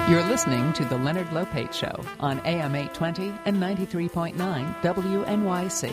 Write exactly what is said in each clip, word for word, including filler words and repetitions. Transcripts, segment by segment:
You're listening to The Leonard Lopate Show on A M eight twenty and ninety-three point nine W N Y C.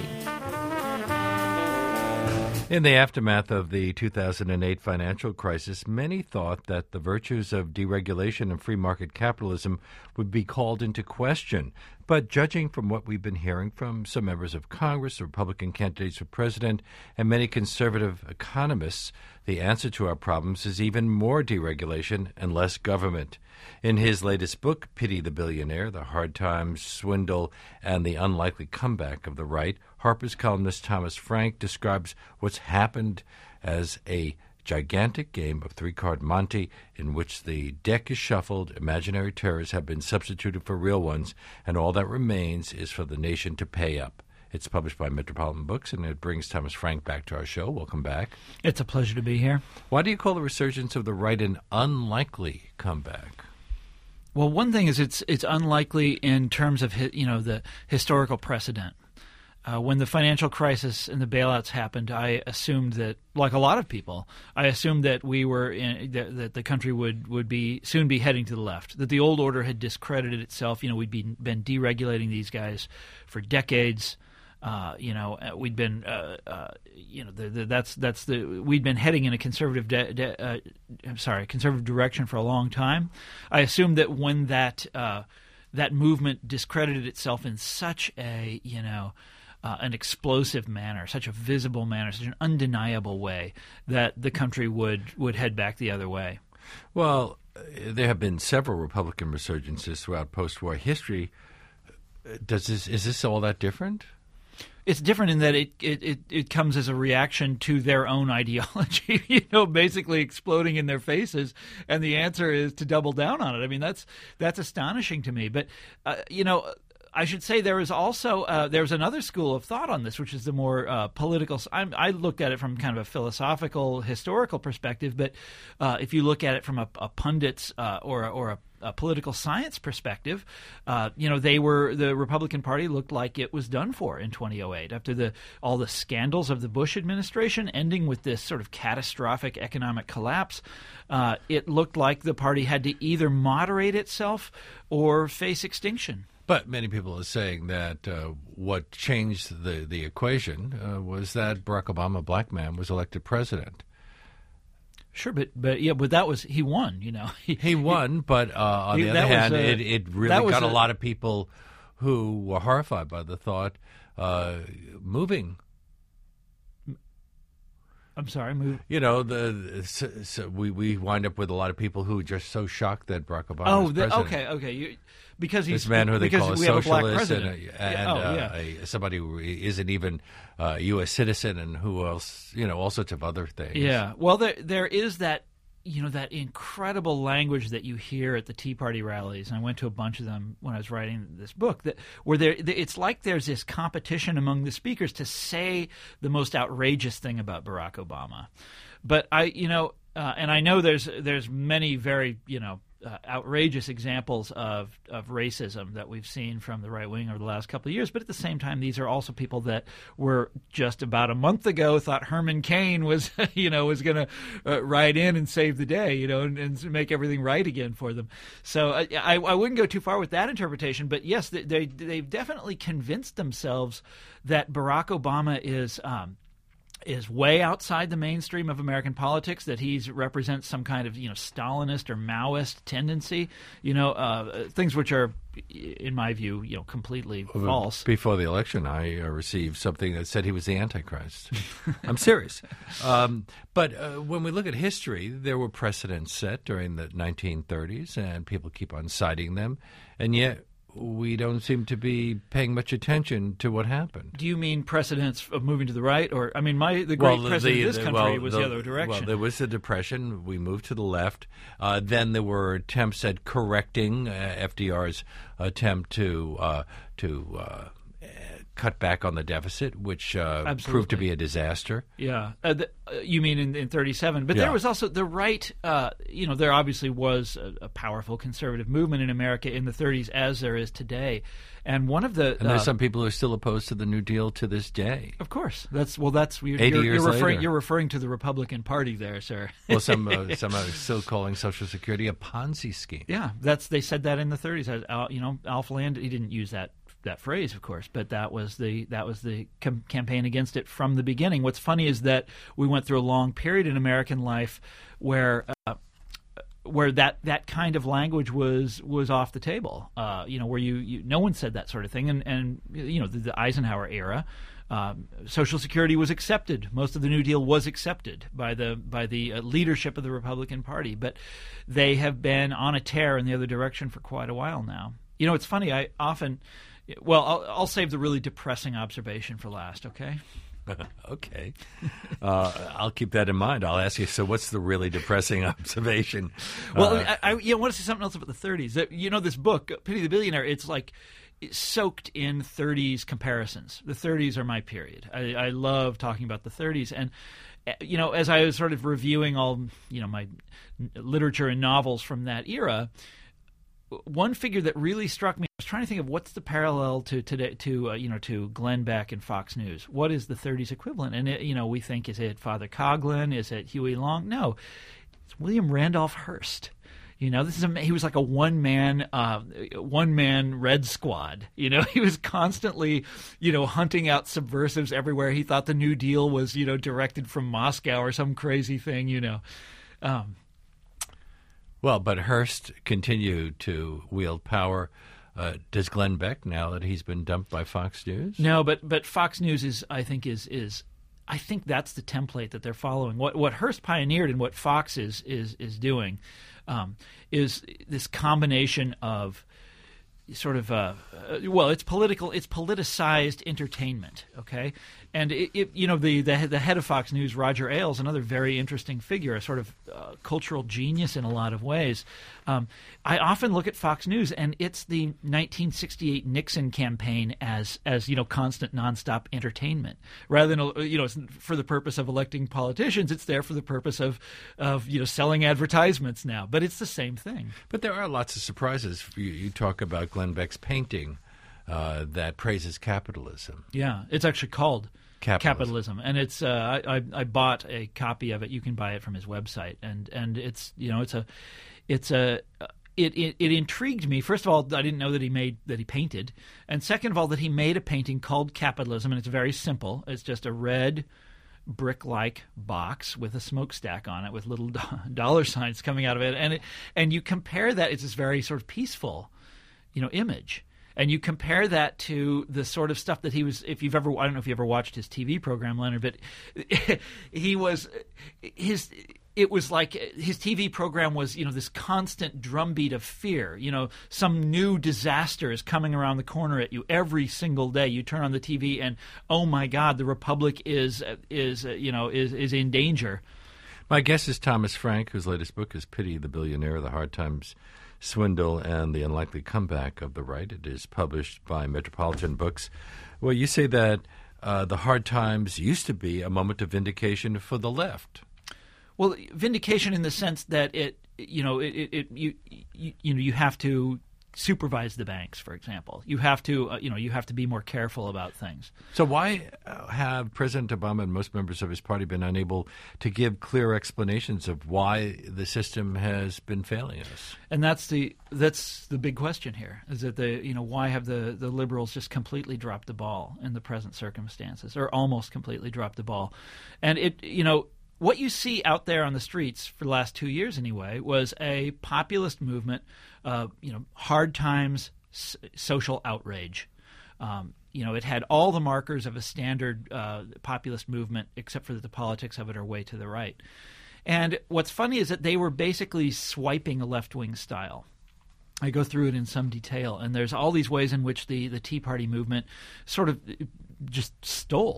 In the aftermath of the two thousand eight financial crisis, many thought that the virtues of deregulation and free market capitalism would be called into question. But judging from what we've been hearing from some members of Congress, Republican candidates for president, and many conservative economists, the answer to our problems is even more deregulation and less government. In his latest book, Pity the Billionaire, The Hard Times, Swindle, and the Unlikely Comeback of the Right, Harper's columnist Thomas Frank describes what's happened as a gigantic game of three-card Monte in which the deck is shuffled, imaginary terrors have been substituted for real ones, and all that remains is for the nation to pay up. It's published by Metropolitan Books, and it brings Thomas Frank back to our show. Welcome back. It's a pleasure to be here. Why do you call the resurgence of the right an unlikely comeback? Well, one thing is it's it's unlikely in terms of you know the historical precedent. Uh, when the financial crisis and the bailouts happened, I assumed that, like a lot of people, I assumed that we were in, that, that the country would, would be soon be heading to the left. That the old order had discredited itself. You know, we'd been been deregulating these guys for decades. Uh, you know, we'd been, uh, uh, you know, the, the, that's that's the we'd been heading in a conservative, de- de- uh, I'm sorry, conservative direction for a long time. I assumed that when that uh, that movement discredited itself in such a, you know, uh, an explosive manner, such a visible manner, such an undeniable way, that the country would would head back the other way. Well, there have been several Republican resurgences throughout post-war history. Does this is this all that different? It's different in that it, it, it, it comes as a reaction to their own ideology, you know, basically exploding in their faces, and the answer is to double down on it. I mean, that's that's astonishing to me. But, uh, you know, I should say there is also uh, there's another school of thought on this, which is the more uh, political. I'm, I looked at it from kind of a philosophical, historical perspective, but uh, if you look at it from a, a pundit's uh, or a, or a A political science perspective, uh, you know, they were the Republican Party looked like it was done for in twenty oh eight after the all the scandals of the Bush administration, ending with this sort of catastrophic economic collapse. Uh, it looked like the party had to either moderate itself or face extinction. But many people are saying that uh, what changed the the equation uh, was that Barack Obama, a black man, was elected president. Sure, but but yeah, but that was he won. You know, he, he won, but uh, on he, the other hand, a, it it really got a, a lot of people who were horrified by the thought uh, moving. I'm sorry, move. You know, the so, so we we wind up with a lot of people who are just so shocked that Barack Obama oh, is the, president. okay, okay, you, because he's this man who they call a socialist and, a, and yeah. Oh, uh, yeah. a, somebody who isn't even uh, a U S citizen, and who else, you know, all sorts of other things. Yeah, well, there there is that, you know, that incredible language that you hear at the Tea Party rallies, and I went to a bunch of them when I was writing this book, that where there it's like there's this competition among the speakers to say the most outrageous thing about Barack Obama. But I, you know, uh, and I know there's there's many very, you know, Uh, outrageous examples of, of racism that we've seen from the right wing over the last couple of years. But at the same time, these are also people that were just about a month ago thought Herman Cain was, you know, was going to uh, ride in and save the day, you know, and, and make everything right again for them. So uh, I, I wouldn't go too far with that interpretation. But yes, they, they, they've definitely convinced themselves that Barack Obama is um, is way outside the mainstream of American politics, that he represents some kind of, you know, Stalinist or Maoist tendency, you know, uh, things which are, in my view, you know, completely well, false. Before the election, I uh, received something that said he was the Antichrist. I'm serious. Um, but uh, when we look at history, there were precedents set during the nineteen thirties, and people keep on citing them, and yet we don't seem to be paying much attention to what happened. Do you mean precedents of moving to the right? Or, I mean, my the great well, president the, of this the, country well, was the, the other direction. Well, there was the Depression. We moved to the left. Uh, then there were attempts at correcting uh, F D R's attempt to uh, to uh, cut back on the deficit, which uh, proved to be a disaster. Yeah. Uh, the, uh, you mean in, in thirty-seven. But yeah. there was also the right, uh, you know, there obviously was a, a powerful conservative movement in America in the thirties as there is today. And one of the... And there's uh, some people who are still opposed to the New Deal to this day. Of course. That's Well, that's... You're, eighty you're, years you're referring, later. You're referring to the Republican Party there, sir. Well, some, uh, some are still calling Social Security a Ponzi scheme. Yeah, that's they said that in the thirties. Uh, you know, Alf Land, he didn't use that that phrase, of course, but that was the that was the com- campaign against it from the beginning. What's funny is that we went through a long period in American life where uh, where that, that kind of language was was off the table. Uh, you know, where you, you no one said that sort of thing, and and you know the, the Eisenhower era. Um, Social Security was accepted. Most of the New Deal was accepted by the by the uh, leadership of the Republican Party, but they have been on a tear in the other direction for quite a while now. You know, it's funny. I often, well, I'll, I'll save the really depressing observation for last. Okay. Okay. Uh, I'll keep that in mind. I'll ask you, so what's the really depressing observation? Well, uh, I, I you know, want to say something else about the thirties. You know, this book, Pity the Billionaire, it's like it's soaked in thirties comparisons. The thirties are my period. I, I love talking about the thirties. And, you know, as I was sort of reviewing all, you know, my literature and novels from that era, one figure that really struck me, I was trying to think of what's the parallel to today to uh, you know to Glenn Beck and Fox News. What is the thirties equivalent? And it, you know, we think, is it Father Coughlin? Is it Huey Long? No, it's William Randolph Hearst. You know, this is a, he was like a one man uh, one man Red Squad. You know, he was constantly, you know, hunting out subversives everywhere. He thought the New Deal was, you know, directed from Moscow or some crazy thing. You know. Um, Well, but Hearst continued to wield power. Uh, does Glenn Beck, now that he's been dumped by Fox News? No, but but Fox News is, I think, is is I think that's the template that they're following. What what Hearst pioneered and what Fox is is is doing um, is this combination of sort of uh, uh, well, it's political, it's politicized entertainment, okay? And it, it, you know, the, the the head of Fox News, Roger Ailes, another very interesting figure, a sort of uh, cultural genius in a lot of ways. Um, I often look at Fox News, and it's the nineteen sixty-eight Nixon campaign as as you know, constant, nonstop entertainment, rather than you know, for the purpose of electing politicians. It's there for the purpose of of you know, selling advertisements now. But it's the same thing. But there are lots of surprises. You, you talk about Glenn Beck's painting uh, that praises capitalism. Yeah, it's actually called Capitalism. Capitalism, and it's uh, I, I bought a copy of it. You can buy it from his website, and and it's you know it's a it's a it, it it intrigued me. First of all, I didn't know that he made that he painted, and second of all, that he made a painting called Capitalism, and it's very simple. It's just a red brick-like box with a smokestack on it with little do- dollar signs coming out of it, and it, and you compare that. It's this very sort of peaceful, you know, image. And you compare that to the sort of stuff that he was, if you've ever, I don't know if you ever watched his T V program, Leonard, but he was, his, it was like his T V program was, you know, this constant drumbeat of fear. You know, some new disaster is coming around the corner at you every single day. You turn on the T V and, oh my God, the Republic is, is you know, is, is in danger. My guest is Thomas Frank, whose latest book is Pity the Billionaire, The Hard Times Swindle and the Unlikely Comeback of the Right. It is published by Metropolitan Books. Well, you say that uh, the hard times used to be a moment of vindication for the left. Well, vindication in the sense that it, you know, it, it, it you, you, you know, you have to supervise the banks, for example. You have to, uh, you know, you have to be more careful about things. So why have President Obama and most members of his party been unable to give clear explanations of why the system has been failing us? And that's the that's the big question here: is that the you know why have the, the liberals just completely dropped the ball in the present circumstances, or almost completely dropped the ball? And it you know. What you see out there on the streets for the last two years, anyway, was a populist movement. Uh, you know, hard times, s- social outrage. Um, you know, it had all the markers of a standard uh, populist movement, except for that the politics of it are way to the right. And what's funny is that they were basically swiping a left-wing style. I go through it in some detail, and there's all these ways in which the, the Tea Party movement sort of just stole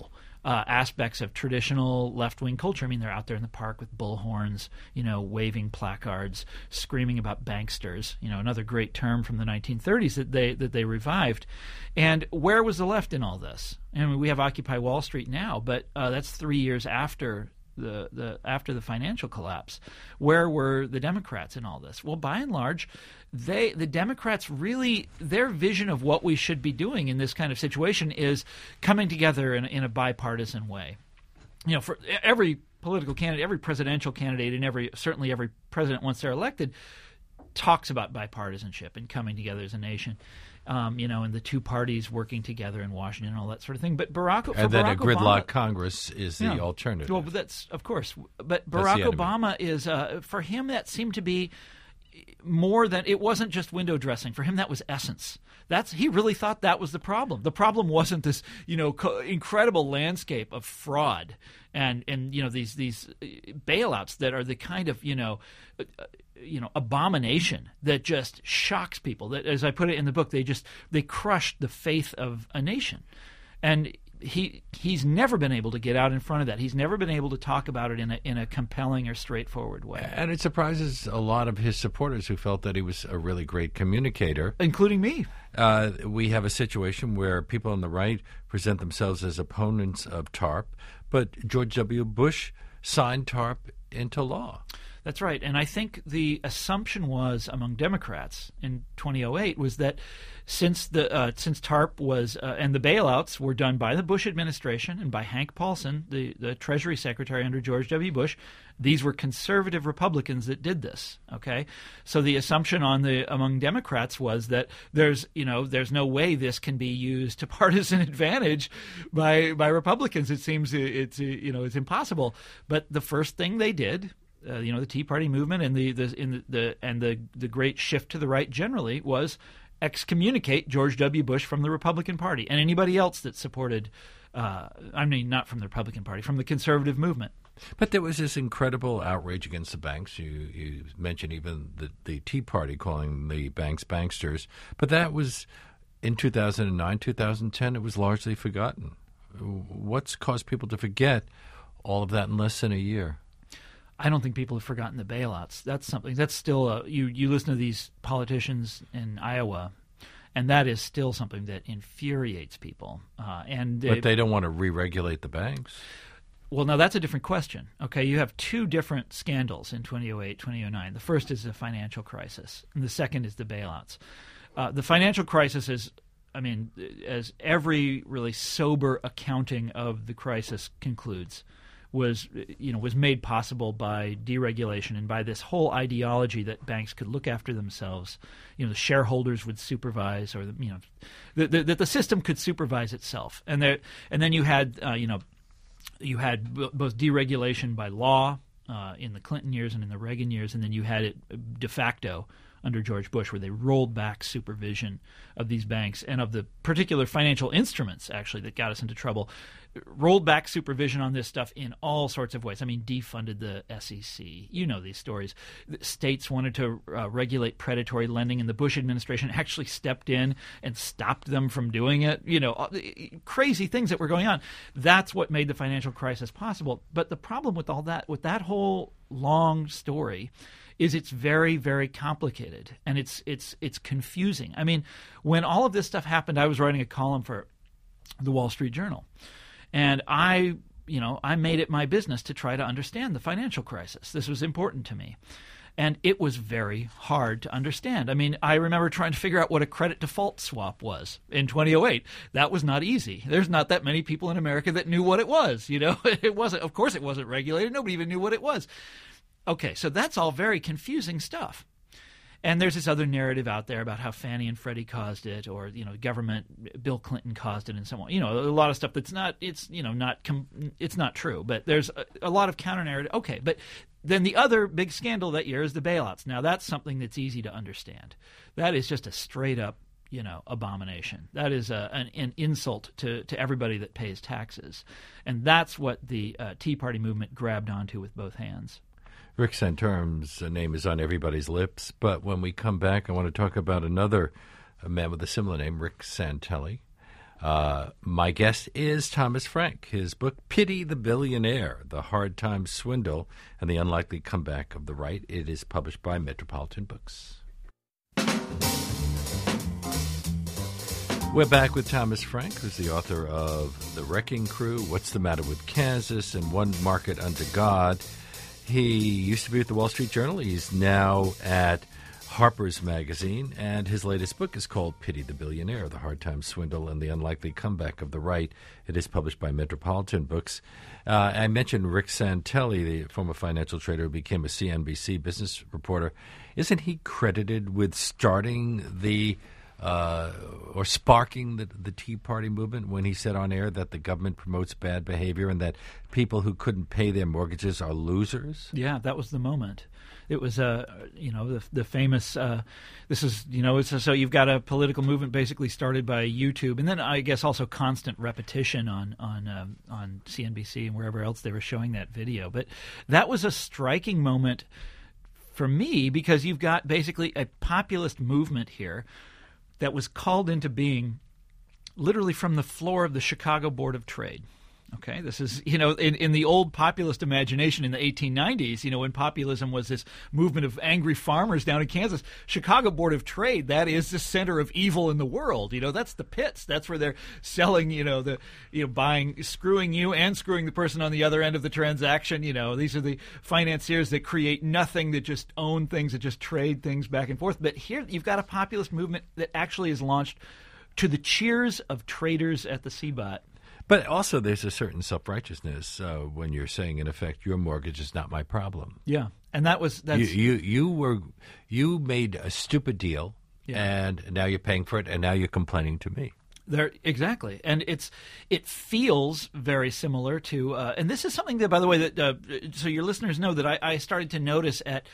uh, aspects of traditional left-wing culture. I mean, they're out there in the park with bullhorns, you know, waving placards, screaming about banksters, you know, another great term from the nineteen thirties that they that they revived. And where was the left in all this? I mean, we have Occupy Wall Street now, but uh, that's three years after the, the after the financial collapse. Where were the Democrats in all this? Well, by and large, they the Democrats really, their vision of what we should be doing in this kind of situation is coming together in, in a bipartisan way. You know, for every political candidate, every presidential candidate, and every certainly every president once they're elected talks about bipartisanship and coming together as a nation. Um, you know, and the two parties working together in Washington and all that sort of thing. But Barack for and then Barack a gridlock Obama, Congress is the yeah. alternative. Well, but that's of course. But Barack Obama is uh, for him that seemed to be more than it wasn't just window dressing. For him, that was essence. That's he really thought that was the problem. The problem wasn't this, you know, co- incredible landscape of fraud and and you know these these bailouts that are the kind of you know. Uh, you know, abomination that just shocks people. That, as I put it in the book, they just they crushed the faith of a nation, and he he's never been able to get out in front of that. He's never been able to talk about it in a in a compelling or straightforward way. And it surprises a lot of his supporters who felt that he was a really great communicator, including me. Uh, we have a situation where people on the right present themselves as opponents of TARP, but George W. Bush signed TARP into law. That's right. And I think the assumption was among Democrats in twenty oh eight was that since the uh, since TARP was uh, and the bailouts were done by the Bush administration and by Hank Paulson, the, the Treasury Secretary under George W. Bush, these were conservative Republicans that did this. Okay, so the assumption on the among Democrats was that there's you know there's no way this can be used to partisan advantage by by Republicans. It seems it's you know it's impossible. But the first thing they did. Uh, you know, the Tea Party movement and the, the in the, the and the the great shift to the right generally was excommunicate George W. Bush from the Republican Party and anybody else that supported. Uh, I mean, not from the Republican Party, from the conservative movement. But there was this incredible outrage against the banks. You, you mentioned even the, the Tea Party calling the banks banksters. But that was in two thousand nine, two thousand ten. It was largely forgotten. What's caused people to forget all of that in less than a year? I don't think people have forgotten the bailouts. That's something that's still a, you. You listen to these politicians in Iowa, and that is still something that infuriates people. Uh, and they, but they don't want to re-regulate the banks. Well, now that's a different question. Okay, you have two different scandals in twenty oh eight, twenty oh nine. The first is the financial crisis, and the second is the bailouts. Uh, the financial crisis is, I mean, as every really sober accounting of the crisis concludes, was you know was made possible by deregulation and by this whole ideology that banks could look after themselves. You know, the shareholders would supervise, or the, you know, that the, the, the system could supervise itself. And there, and then you had uh, you know, you had b- both deregulation by law uh, in the Clinton years and in the Reagan years, and then you had it de facto under George Bush, where they rolled back supervision of these banks and of the particular financial instruments, actually, that got us into trouble. Rolled back supervision on this stuff in all sorts of ways. I mean, defunded the S E C. You know these stories. The states wanted to uh, regulate predatory lending, and the Bush administration actually stepped in and stopped them from doing it. You know, crazy things that were going on. That's what made the financial crisis possible. But the problem with all that, with that whole long story, is it's very, very complicated, and it's it's it's confusing. I mean, when all of this stuff happened, I was writing a column for the Wall Street Journal, and I, you know, I made it my business to try to understand the financial crisis. This was important to me, and it was very hard to understand. I mean, I remember trying to figure out what a credit default swap was in twenty oh eight. That was not easy. There's not that many people in America that knew what it was. You know, it wasn't. Of course, it wasn't regulated. Nobody even knew what it was. Okay, so that's all very confusing stuff. And there's this other narrative out there about how Fannie and Freddie caused it, or, you know, government, Bill Clinton caused it, and so on. You know, a lot of stuff that's not, it's, you know, not, com- it's not true. But there's a, a lot of counter narrative. Okay, but then the other big scandal that year is the bailouts. Now, that's something that's easy to understand. That is just a straight up, you know, abomination. That is a, an, an insult to, to everybody that pays taxes. And that's what the uh, Tea Party movement grabbed onto with both hands. Rick Santorum's name is on everybody's lips, but when we come back, I want to talk about another man with a similar name, Rick Santelli. Uh, my guest is Thomas Frank. His book, Pity the Billionaire, The Hard Times Swindle and the Unlikely Comeback of the Right. It is published by Metropolitan Books. We're back with Thomas Frank, who's the author of The Wrecking Crew, What's the Matter with Kansas, and One Market Under God. He used to be at the Wall Street Journal. He's now at Harper's Magazine, and his latest book is called Pity the Billionaire, The Hard Times Swindle and the Unlikely Comeback of the Right. It is published by Metropolitan Books. Uh, I mentioned Rick Santelli, the former financial trader who became a C N B C business reporter. Isn't he credited with starting the Uh, or sparking the, the Tea Party movement when he said on air that the government promotes bad behavior and that people who couldn't pay their mortgages are losers? Yeah, that was the moment. It was, uh, you know, the, the famous, uh, this is, you know, it's a, so you've got a political movement basically started by YouTube, and then I guess also constant repetition on, on, um, on C N B C and wherever else they were showing that video. But that was a striking moment for me because you've got basically a populist movement here that was called into being literally from the floor of the Chicago Board of Trade. Okay, this is, you know, in, in the old populist imagination in the eighteen nineties, you know, when populism was this movement of angry farmers down in Kansas, Chicago Board of Trade, that is the center of evil in the world. You know, that's the pits. That's where they're selling, you know, the, you know, buying, screwing you and screwing the person on the other end of the transaction. You know, these are the financiers that create nothing, that just own things, that just trade things back and forth. But here you've got a populist movement that actually is launched to the cheers of traders at the C B O T. But also there's a certain self-righteousness uh, when you're saying, in effect, your mortgage is not my problem. Yeah, and that was that's you, you you were you made a stupid deal, yeah. and now you're paying for it, and now you're complaining to me. There exactly, and it's it feels very similar to, uh, and this is something that, by the way, that uh, so your listeners know that I, I started to notice at.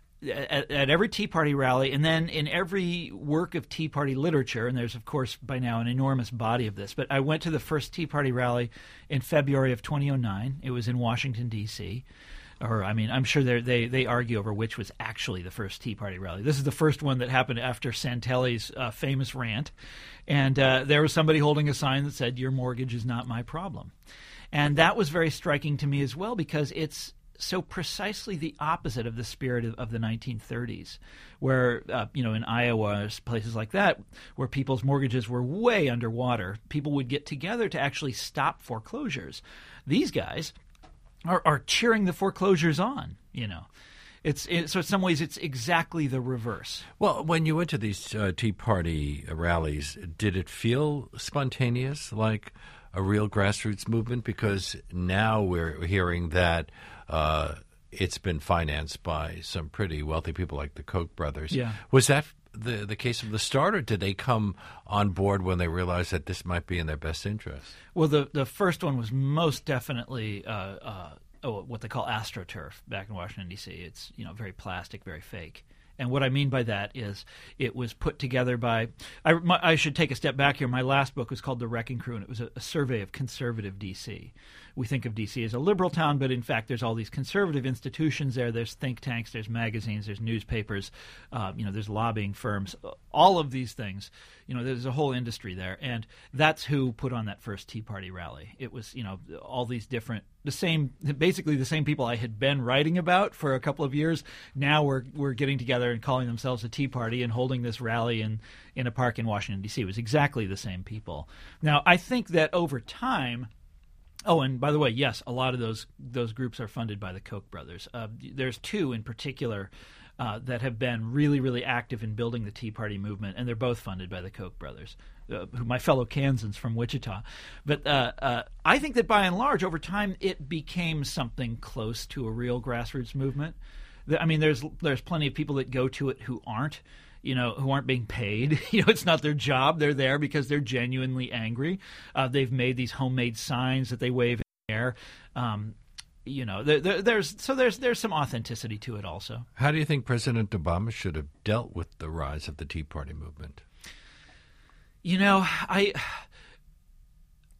At, at every Tea Party rally, and then in every work of Tea Party literature, and there's, of course, by now an enormous body of this, but I went to the first Tea Party rally in February of two thousand nine. It was in Washington, D C Or, I mean, I'm sure they they argue over which was actually the first Tea Party rally. This is the first one that happened after Santelli's uh, famous rant, and uh, there was somebody holding a sign that said, "Your mortgage is not my problem." And that was very striking to me as well, because it's so precisely the opposite of the spirit of, of the nineteen thirties, where, uh, you know, in Iowa, places like that, where people's mortgages were way underwater, people would get together to actually stop foreclosures. These guys are, are cheering the foreclosures on, you know. It's it, so in some ways it's exactly the reverse. Well, when you went to these uh, Tea Party rallies, did it feel spontaneous, like a real grassroots movement? Because now we're hearing that uh, it's been financed by some pretty wealthy people like the Koch brothers. Yeah. Was that the the case from the start, or did they come on board when they realized that this might be in their best interest? Well, the, the first one was most definitely uh, uh, oh, what they call AstroTurf back in Washington, D C It's, you know, very plastic, very fake. And what I mean by that is it was put together by I, my, I should take a step back here. My last book was called The Wrecking Crew, and it was a, a survey of conservative D C We think of D C as a liberal town, but in fact there's all these conservative institutions there. There's think tanks, there's magazines, there's newspapers, uh, you know, there's lobbying firms, all of these things. You know, there's a whole industry there. And that's who put on that first Tea Party rally. It was, you know, all these different, the same, basically the same people I had been writing about for a couple of years. Now we're we're getting together and calling themselves a Tea Party and holding this rally in, in a park in Washington, D C It was exactly the same people. Now, I think that over time, oh, and by the way, yes, a lot of those those groups are funded by the Koch brothers. Uh, there's two in particular uh, that have been really, really active in building the Tea Party movement, and they're both funded by the Koch brothers, uh, who my fellow Kansans from Wichita. But uh, uh, I think that by and large, over time, it became something close to a real grassroots movement. I mean, there's there's plenty of people that go to it who aren't. You know, who aren't being paid. You know, it's not their job. They're there because they're genuinely angry. Uh, they've made these homemade signs that they wave in the air. Um, you know, there, there, there's so there's there's some authenticity to it also. How do you think President Obama should have dealt with the rise of the Tea Party movement? You know, I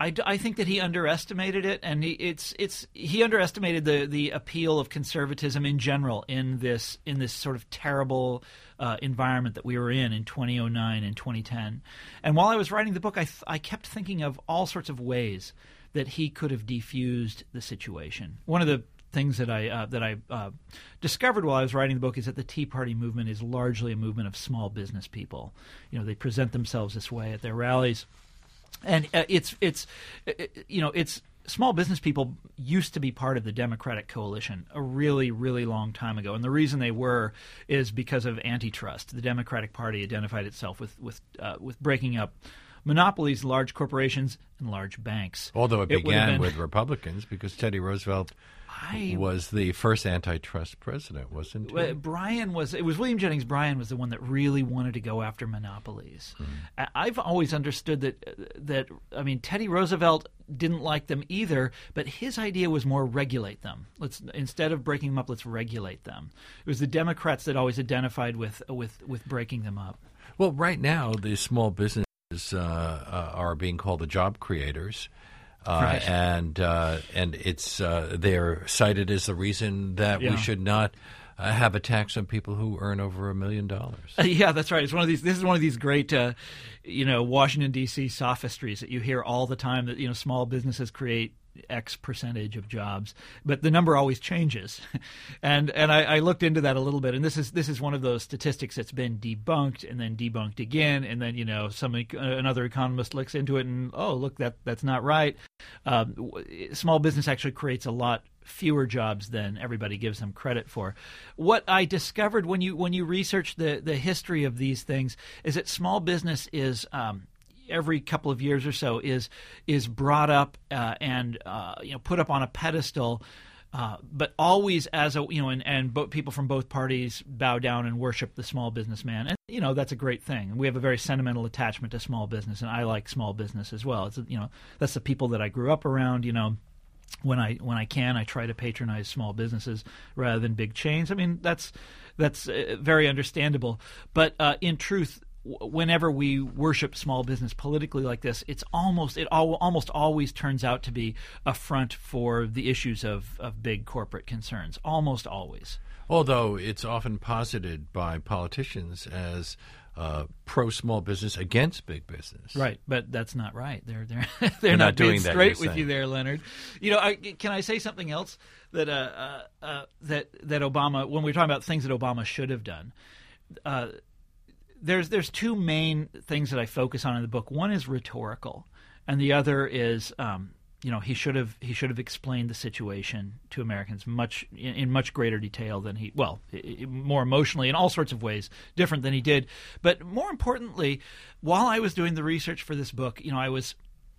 I, d- I think that he underestimated it, and he, it's it's he underestimated the, the appeal of conservatism in general in this in this sort of terrible uh, environment that we were in in two thousand nine and twenty ten. And while I was writing the book, I th- I kept thinking of all sorts of ways that he could have defused the situation. One of the things that I uh, that I uh, discovered while I was writing the book is that the Tea Party movement is largely a movement of small business people. You know, they present themselves this way at their rallies, and uh, it's it's it, you know it's small business people used to be part of the Democratic coalition a really really long time ago, and the reason they were is because of antitrust. The Democratic Party identified itself with with uh, with breaking up monopolies, large corporations, and large banks. Although it, it began been, with Republicans, because Teddy Roosevelt I, was the first antitrust president, wasn't he? Uh, Bryan was. It was William Jennings Bryan was the one that really wanted to go after monopolies. Mm-hmm. I've always understood that that I mean Teddy Roosevelt didn't like them either, but his idea was more regulate them. Let's instead of breaking them up, let's regulate them. It was the Democrats that always identified with with with breaking them up. Well, right now the small business. Uh, uh, are being called the job creators, uh, right. and uh, and it's uh, they're cited as the reason that yeah. we should not uh, have a tax on people who earn over a million dollars. Uh, yeah, that's right. It's one of these. This is one of these great, uh, you know, Washington D C sophistries that you hear all the time. That you know, small businesses create X percentage of jobs, but the number always changes. and and I, I looked into that a little bit, and this is this is one of those statistics that's been debunked and then debunked again, and then you know some another economist looks into it and oh look that that's not right. Um, small business actually creates a lot fewer jobs than everybody gives them credit for. What I discovered when you when you research the the history of these things is that small business is um, every couple of years or so is is brought up uh, and uh, you know put up on a pedestal, uh, but always as a you know and and bo- people from both parties bow down and worship the small businessman, and you know that's a great thing. And we have a very sentimental attachment to small business, and I like small business as well. It's you know that's the people that I grew up around. You know. When I when I can, I try to patronize small businesses rather than big chains. I mean, that's that's uh, very understandable. But uh, in truth, w- whenever we worship small business politically like this, it's almost it all, almost always turns out to be a front for the issues of, of big corporate concerns. Almost always. Although it's often posited by politicians as uh, pro small business against big business, right? But that's not right. They're they're they're, they're not, not doing being that. Straight with saying. you there, Leonard. You know, I, can I say something else that uh, uh, uh, that that Obama, when we're talking about things that Obama should have done, uh, there's there's two main things that I focus on in the book. One is rhetorical, and the other is. Um, You know, he should have he should have explained the situation to Americans much in, in much greater detail than he well, I, more emotionally in all sorts of ways different than he did. But more importantly, while I was doing the research for this book, you know, I was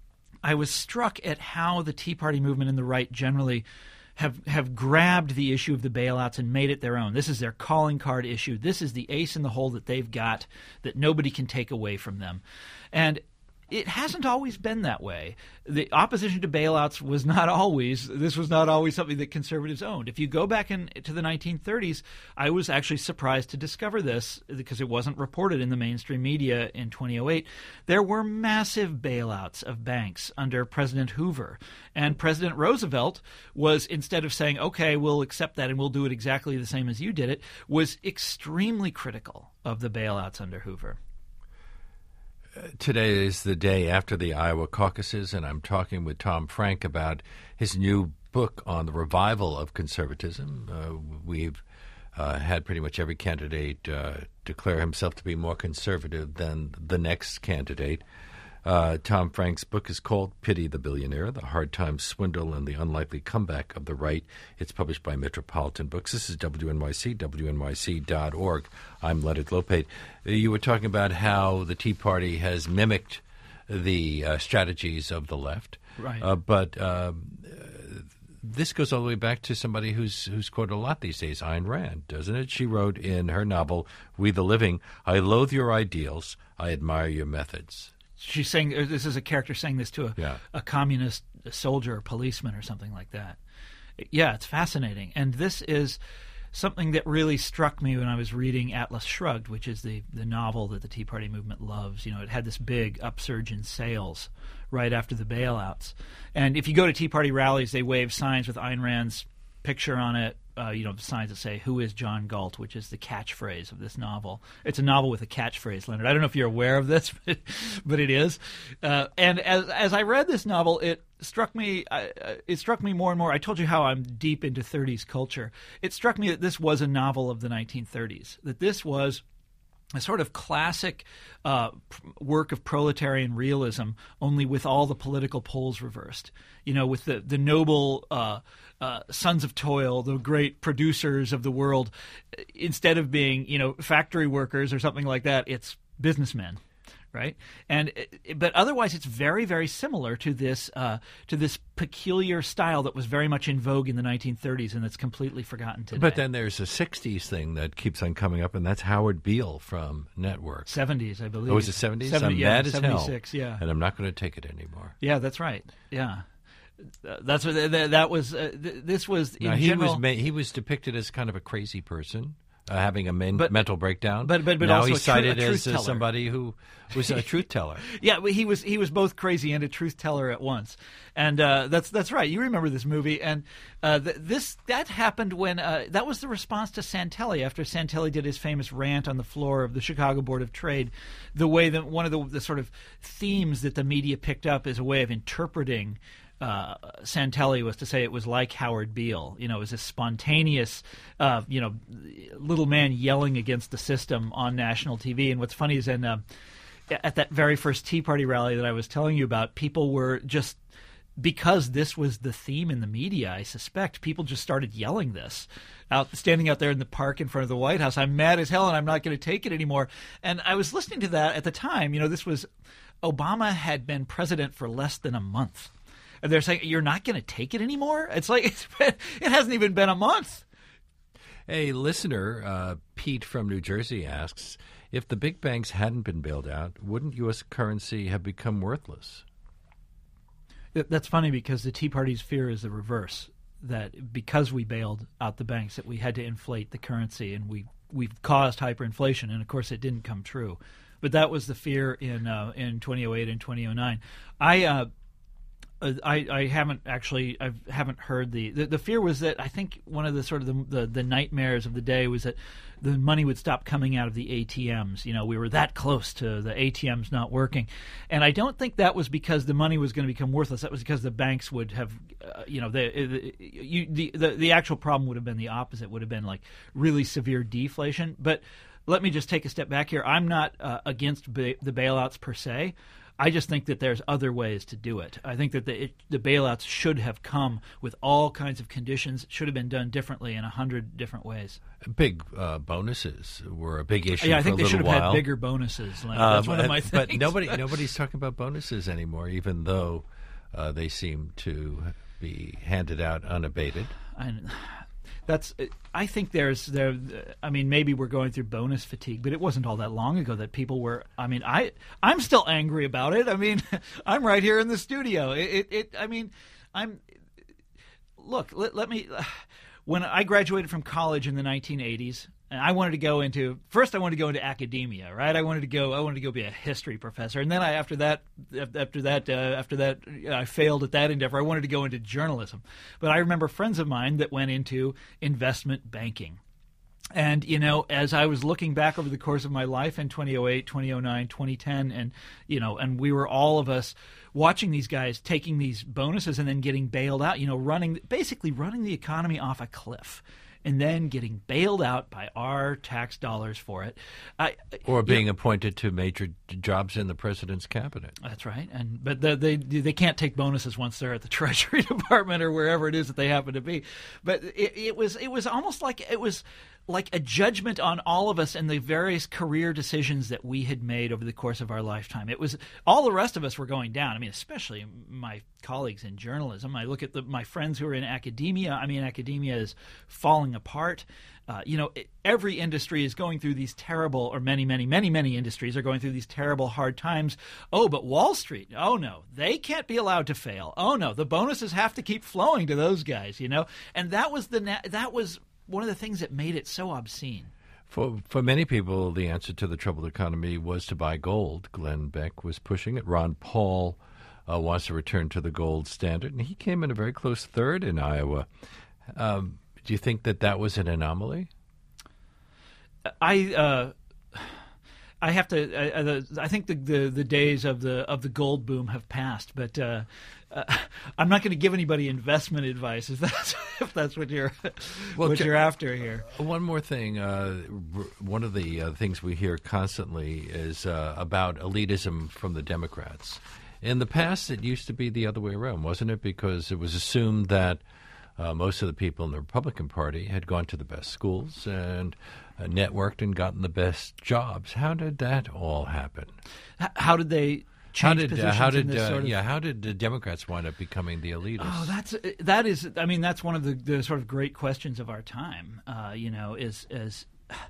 I was struck at how the Tea Party movement and the right generally have have grabbed the issue of the bailouts and made it their own. This is their calling card issue. This is the ace in the hole that they've got that nobody can take away from them. And it hasn't always been that way. The opposition to bailouts was not always, this was not always something that conservatives owned. If you go back in, to the nineteen thirties, I was actually surprised to discover this because it wasn't reported in the mainstream media in two thousand eight. There were massive bailouts of banks under President Hoover. And President Roosevelt was, instead of saying, okay, we'll accept that and we'll do it exactly the same as you did it, was extremely critical of the bailouts under Hoover. Today is the day after the Iowa caucuses, and I'm talking with Tom Frank about his new book on the revival of conservatism. Uh, we've uh, had pretty much every candidate uh, declare himself to be more conservative than the next candidate. Uh, Tom Frank's book is called Pity the Billionaire, The Hard Times Swindle and the Unlikely Comeback of the Right. It's published by Metropolitan Books. This is W N Y C, W N Y C dot org. I'm Leonard Lopate. You were talking about how the Tea Party has mimicked the uh, strategies of the left. Right. Uh, but uh, this goes all the way back to somebody who's who's quoted a lot these days, Ayn Rand, doesn't it? She wrote in her novel, We the Living, I loathe your ideals, I admire your methods. She's saying this is a character saying this to a, yeah. a communist a soldier or policeman or something like that. Yeah, it's fascinating. And this is something that really struck me when I was reading Atlas Shrugged, which is the, the novel that the Tea Party movement loves. You know, it had this big upsurge in sales right after the bailouts. And if you go to Tea Party rallies, they wave signs with Ayn Rand's picture on it, uh, you know, signs that say, "Who is John Galt?" which is the catchphrase of this novel. It's a novel with a catchphrase, Leonard. I don't know if you're aware of this, but, but it is. Uh, and as as I read this novel, it struck me uh, it struck me more and more. I told you how I'm deep into thirties culture. It struck me that this was a novel of the nineteen thirties, that this was a sort of classic uh, work of proletarian realism, only with all the political poles reversed. You know, with the, the noble uh, uh, sons of toil, the great producers of the world, instead of being, you know, factory workers or something like that, it's businessmen. Right, and but otherwise, it's very, very similar to this uh, to this peculiar style that was very much in vogue in the nineteen thirties and that's completely forgotten today. But then there's a sixties thing that keeps on coming up, and that's Howard Beale from Network. seventies, I believe. Oh, was it seventies? seventy, I'm yeah, mad as seventy-six, hell, yeah. and I'm not going to take it anymore. Yeah, that's right. Yeah. Uh, that's what that, that was. Uh, th- this was in now, he general. was ma- he was depicted as kind of a crazy person. Uh, having a men- But- mental breakdown, but- but- but now also he's a tru- cited a truth as uh, teller. somebody who was a truth teller. Yeah, but he was he was both crazy and a truth teller at once, and uh, that's that's right. You remember this movie, and uh, th- this that happened when uh, that was the response to Santelli after Santelli did his famous rant on the floor of the Chicago Board of Trade. The way that one of the, the sort of themes that the media picked up as a way of interpreting Uh, Santelli was to say it was like Howard Beale. You know, it was this spontaneous, uh, you know, little man yelling against the system on national T V. And what's funny is in, uh, at that very first Tea Party rally that I was telling you about, people were just, because this was the theme in the media, I suspect, people just started yelling this, out standing out there in the park in front of the White House. I'm mad as hell and I'm not going to take it anymore. And I was listening to that at the time. You know, this was, Obama had been president for less than a month. And they're saying, you're not going to take it anymore? It's like, it's been, it hasn't even been a month. A listener, uh, Pete from New Jersey, asks, if the big banks hadn't been bailed out, wouldn't U S currency have become worthless? That's funny because the Tea Party's fear is the reverse, that because we bailed out the banks, that we had to inflate the currency and we, we've caused hyperinflation. And, of course, it didn't come true. But that was the fear in uh, in twenty oh eight and twenty oh nine. I uh, I, I haven't actually I haven't heard the, the the fear was that I think one of the sort of the, the the nightmares of the day was that the money would stop coming out of the A T Ms. You know, we were that close to the A T Ms not working, and I don't think that was because the money was going to become worthless. That was because the banks would have, uh, you know, the the, you, the the the actual problem would have been the opposite. Would have been like really severe deflation. But let me just take a step back here. I'm not uh, against ba- the bailouts per se. I just think that there's other ways to do it. I think that the, it, the bailouts should have come with all kinds of conditions. It should have been done differently in a hundred different ways. Big uh, bonuses were a big issue. Yeah, I for think a they little should have while. had bigger bonuses. Like, Um, that's one of my but things. nobody, nobody's talking about bonuses anymore, even though uh, they seem to be handed out unabated. And that's. I think there's there. I mean, maybe we're going through bonus fatigue, but it wasn't all that long ago that people were. I mean, I I'm still angry about it. I mean, I'm right here in the studio. It. it, it I mean, I'm. Look, let, let me. When I graduated from college in the nineteen eighties, and I wanted to go into first, I wanted to go into academia, right? I wanted to go. I wanted to go be a history professor, and then I after that, after that, uh, after that, I failed at that endeavor. I wanted to go into journalism, but I remember friends of mine that went into investment banking. And, you know, as I was looking back over the course of my life in twenty oh eight, twenty oh nine, twenty ten, and, you know, and we were all of us watching these guys taking these bonuses and then getting bailed out, you know, running, basically running the economy off a cliff and then getting bailed out by our tax dollars for it. I, Or being you know, appointed to major jobs in the president's cabinet. That's right. And but the, they they can't take bonuses once they're at the Treasury Department or wherever it is that they happen to be. But it, it was it was almost like it was like a judgment on all of us and the various career decisions that we had made over the course of our lifetime. It was all the rest of us were going down. I mean, especially my colleagues in journalism. I look at the, my friends who are in academia. I mean, academia is falling apart. Uh, you know, it, every industry is going through these terrible, or many, many, many, many industries are going through these terrible, hard times. Oh, but Wall Street, oh no, they can't be allowed to fail. Oh no, the bonuses have to keep flowing to those guys, you know? And that was the, na- that was, one of the things that made it so obscene. For for many people, the answer to the troubled economy was to buy gold. Glenn Beck was pushing it. Ron Paul uh, wants to return to the gold standard, and he came in a very close third in Iowa. Um, do you think that that was an anomaly? I uh, I have to. I, I think the, the the days of the of the gold boom have passed, but uh, uh, I'm not going to give anybody investment advice if that's if that's what you're well, what you're after here. One more thing. Uh, one of the uh, things we hear constantly is uh, about elitism from the Democrats. In the past, it used to be the other way around, wasn't it? Because it was assumed that uh, most of the people in the Republican Party had gone to the best schools and Uh, networked and gotten the best jobs. How did that all happen? H- how did they change how did, positions uh, how did, in this uh, sort of... Yeah, how did the Democrats wind up becoming the elitists? Oh, that's that is. I mean, that's one of the, the sort of great questions of our time. Uh, you know, is is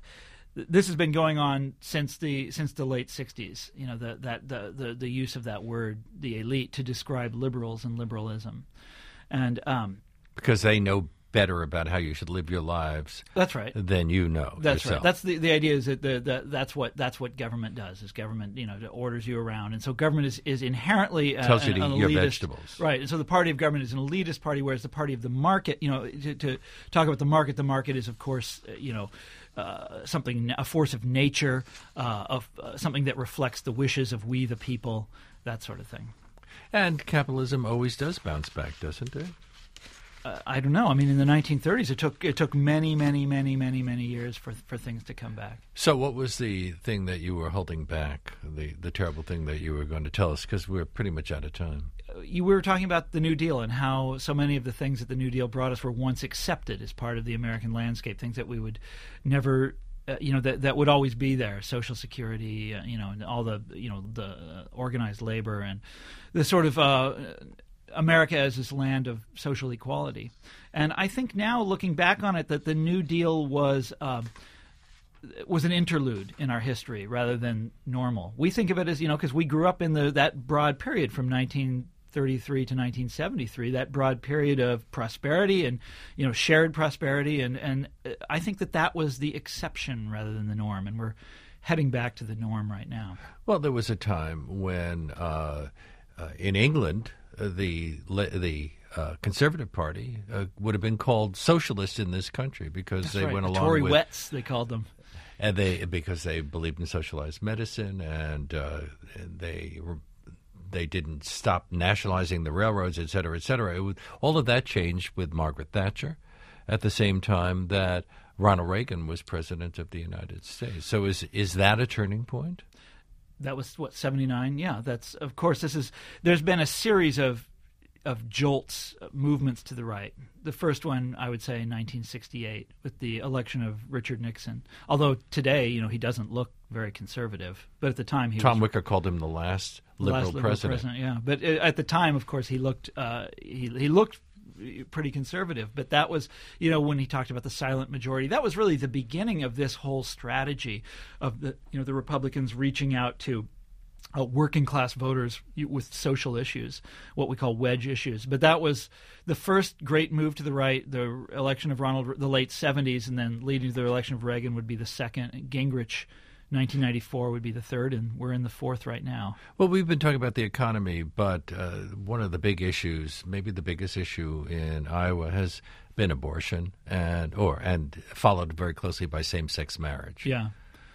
this has been going on since the since the late sixties. You know, the, that the, the the use of that word, the elite, to describe liberals and liberalism, and um, because they know better about how you should live your lives. That's right. Than you know. That's yourself. right. That's the the idea is that the, the that's what that's what government does. Is government you know orders you around, and so government is is inherently uh, tells you an, to an eat your elitist, vegetables. Right. And so the party of government is an elitist party, whereas the party of the market, you know, to, to talk about the market, the market is of course uh, you know. Uh, something, a force of nature, uh, of uh, something that reflects the wishes of we the people, that sort of thing. And capitalism always does bounce back, doesn't it? Uh, I don't know. I mean, in the nineteen thirties, it took it took many, many, many, many, many years for for things to come back. So, what was the thing that you were holding back? The the terrible thing that you were going to tell us, because we're pretty much out of time. You we were talking about the New Deal and how so many of the things that the New Deal brought us were once accepted as part of the American landscape. Things that we would never, uh, you know, that that would always be there: Social Security, uh, you know, and all the you know the uh, organized labor and the sort of. Uh, America as this land of social equality. And I think now, looking back on it, that the New Deal was um, was an interlude in our history rather than normal. We think of it as, you know, because we grew up in the that broad period from nineteen thirty-three to nineteen seventy-three, that broad period of prosperity and, you know, shared prosperity. And, and I think that that was the exception rather than the norm. And we're heading back to the norm right now. Well, there was a time when uh, uh, in England, Uh, the the uh, Conservative Party uh, would have been called socialist in this country because That's they right. went the along Tory with Wets, they called them, and they because they believed in socialized medicine and, uh, and they were, they didn't stop nationalizing the railroads, et cetera, et cetera. It was, all of that changed with Margaret Thatcher, at the same time that Ronald Reagan was president of the United States. So is is that a turning point? That was what seventy-nine. Yeah, that's of course. This is there's been a series of of jolts, uh, movements to the right. The first one, I would say, in nineteen sixty-eight with the election of Richard Nixon. Although today, you know, he doesn't look very conservative, but at the time he Tom was, Wicker called him the last liberal, last liberal president. president. Yeah, but uh, at the time, of course, he looked uh, he he looked. pretty conservative, but that was, you know, when he talked about the silent majority, that was really the beginning of this whole strategy of the, you know, the Republicans reaching out to uh, working class voters with social issues, what we call wedge issues. But that was the first great move to the right. The election of Ronald, the late seventies, and then leading to the election of Reagan would be the second. Gingrich, nineteen ninety-four would be the third, and we're in the fourth right now. Well, we've been talking about the economy, but uh, one of the big issues, maybe the biggest issue in Iowa, has been abortion, and or and followed very closely by same-sex marriage. Yeah.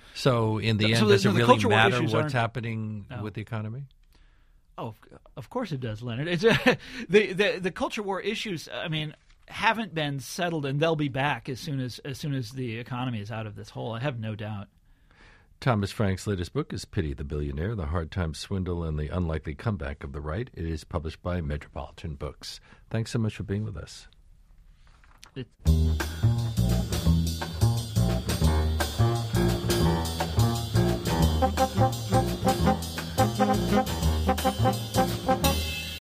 So in the So end, the- does so it the really cultural matter issues what's aren't- happening No. with the economy? Oh, of course it does, Leonard. It's the, the the culture war issues, I mean, haven't been settled, and they'll be back as soon as as soon as the economy is out of this hole. I have no doubt. Thomas Frank's latest book is Pity the Billionaire, The Hard Time Swindle and the Unlikely Comeback of the Right. It is published by Metropolitan Books. Thanks so much for being with us. It-